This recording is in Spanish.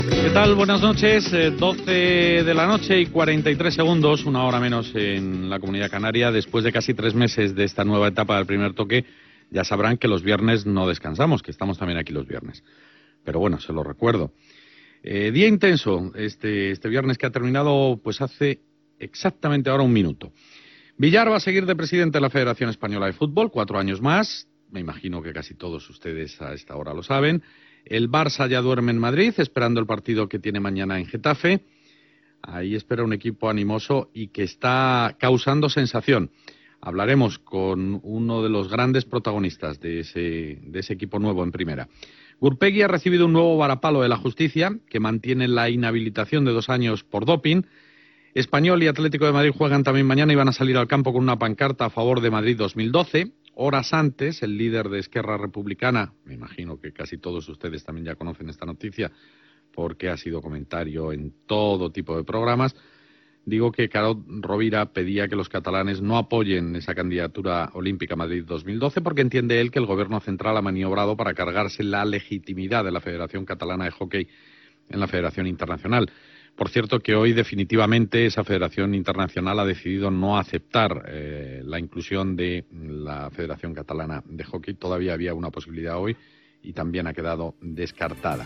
¿Qué tal? Buenas noches. 12 de la noche y 43 segundos, una hora menos en la Comunidad Canaria. Después de casi 3 meses de esta nueva etapa del primer toque, ya sabrán que los viernes no descansamos, que estamos también aquí los viernes. Pero bueno, se lo recuerdo. Día intenso, este viernes que ha terminado pues hace exactamente ahora un minuto. Villar va a seguir de presidente de la Federación Española de Fútbol, 4 años más. Me imagino que casi todos ustedes a esta hora lo saben. El Barça ya duerme en Madrid, esperando el partido que tiene mañana en Getafe. Ahí espera un equipo animoso y que está causando sensación. Hablaremos con uno de los grandes protagonistas de ese equipo nuevo en primera. Gurpegui ha recibido un nuevo varapalo de la justicia, que mantiene la inhabilitación de 2 años por doping. Español y Atlético de Madrid juegan también mañana y van a salir al campo con una pancarta a favor de Madrid 2012. Horas antes, el líder de Esquerra Republicana, me imagino que casi todos ustedes también ya conocen esta noticia, porque ha sido comentario en todo tipo de programas, digo que Carod Rovira pedía que los catalanes no apoyen esa candidatura olímpica Madrid 2012 porque entiende él que el gobierno central ha maniobrado para cargarse la legitimidad de la Federación Catalana de Hockey en la Federación Internacional. Por cierto que hoy definitivamente esa Federación Internacional ha decidido no aceptar la inclusión de la Federación Catalana de Hockey. Todavía había una posibilidad hoy y también ha quedado descartada.